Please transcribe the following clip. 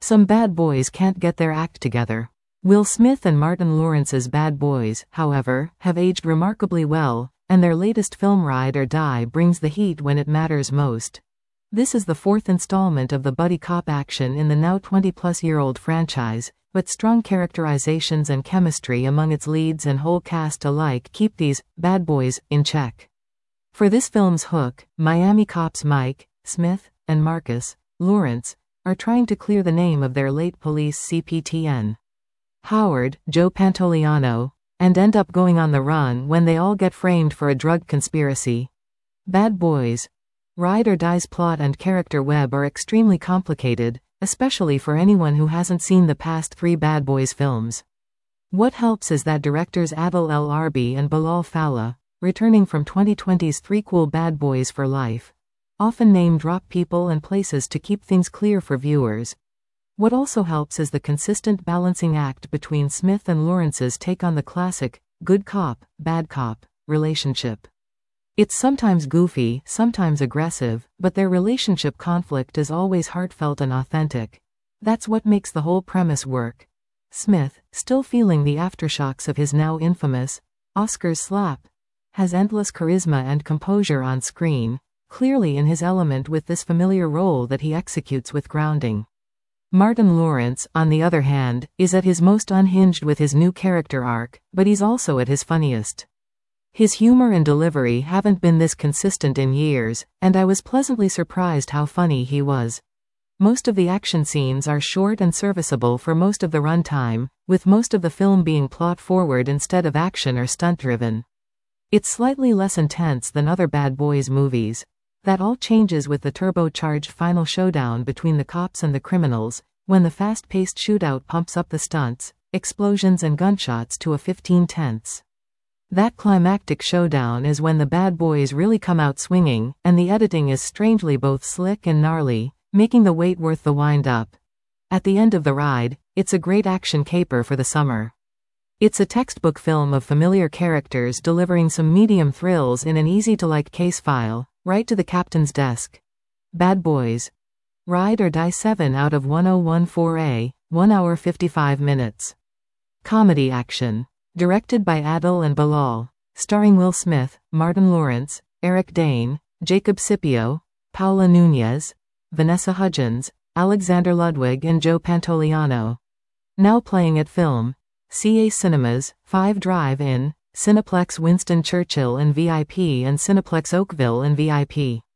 Some bad boys can't get their act together. Will Smith and Martin Lawrence's Bad Boys, however, have aged remarkably well, and their latest film Ride or Die brings the heat when it matters most. This is the fourth installment of the buddy cop action in the now 20-plus-year-old franchise, but strong characterizations and chemistry among its leads and whole cast alike keep these bad boys in check. For this film's hook, Miami cops Mike, Smith, and Marcus Lawrence are trying to clear the name of their late police CPTN. Howard, Joe Pantoliano, and end up going on the run when they all get framed for a drug conspiracy. Bad Boys, Ride or Die's plot and character web are extremely complicated, especially for anyone who hasn't seen the past three Bad Boys films. What helps is that directors Adil El Arbi and Bilal Fallah, returning from 2020's threequel Bad Boys for Life, often name-drop people and places to keep things clear for viewers. What also helps is the consistent balancing act between Smith and Lawrence's take on the classic, good cop, bad cop, relationship. It's sometimes goofy, sometimes aggressive, but their relationship conflict is always heartfelt and authentic. That's what makes the whole premise work. Smith, still feeling the aftershocks of his now infamous Oscars slap, has endless charisma and composure on screen, clearly in his element with this familiar role that he executes with grounding. Martin Lawrence, on the other hand, is at his most unhinged with his new character arc, but he's also at his funniest. His humor and delivery haven't been this consistent in years, and I was pleasantly surprised how funny he was. Most of the action scenes are short and serviceable for most of the runtime, with most of the film being plot-forward instead of action or stunt-driven. It's slightly less intense than other Bad Boys movies. That all changes with the turbocharged final showdown between the cops and the criminals, when the fast-paced shootout pumps up the stunts, explosions and gunshots to a 15/10. That climactic showdown is when the Bad Boys really come out swinging, and the editing is strangely both slick and gnarly, making the wait worth the wind-up. At the end of the ride, it's a great action caper for the summer. It's a textbook film of familiar characters delivering some medium thrills in an easy-to-like case file, right to the captain's desk. Bad Boys. Ride or Die 7 out of 1014A, 1 hour 55 minutes. Comedy action. Directed by Adil and Bilal. Starring Will Smith, Martin Lawrence, Eric Dane, Jacob Scipio, Paula Nunez, Vanessa Hudgens, Alexander Ludwig and Joe Pantoliano. Now playing at Film. CA Cinemas, 5 Drive-In, Cineplex Winston Churchill and VIP and Cineplex Oakville and VIP.